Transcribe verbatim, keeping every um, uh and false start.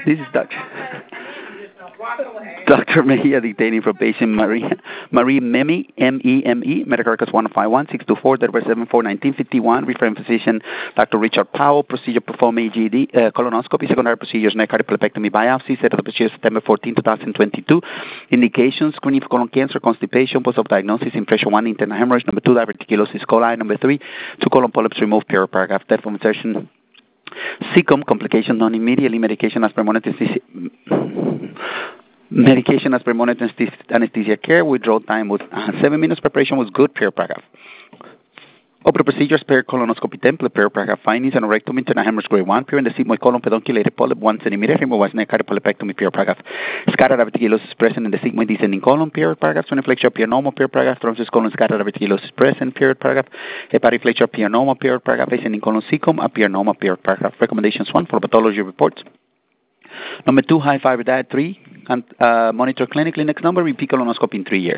This is Doctor Doctor Mejia dictating for patient Marie Marie Meme, M E M E, medical records one five one six two four, seven four nineteen fifty-one, referring physician Doctor Richard Powell, procedure performed A G D, uh, colonoscopy, secondary procedures, neck cardiopulopectomy biopsy, set of the procedure September fourteenth, twenty twenty-two. Indications, screening for colon cancer, constipation, post-op diagnosis, impression one, internal hemorrhage, number two, diverticulosis coli, number three, two colon polyps removed, period, paragraph, death from insertion. C C O M, complication non-immediately, medication as per monitor medication as per monitor anesthesia care, withdrawal time was uh, seven minutes, preparation was good, period, paragraph. Open procedures, per colonoscopy template, period, paragraph, findings, anerectomy, internal hemorrhage grade one, period, the sigmoid colon pedunculated polyp, one centimeter, removal was neck cardiopulopectomy, period, paragraph. Scattered diverticulosis present in the sigmoid descending colon, period, paragraph. Soniflexure pianomo, period, paragraph. Thrombus colon scattered diverticulosis present, period, paragraph. Hepatiflexure pianomo, period, paragraph. Ascending colon C C O M, a pianomo, period, paragraph. Recommendations one for pathology reports. Number two, high fiber diet. Three, and uh, monitor clinically. Next number, repeat colonoscopy in three years.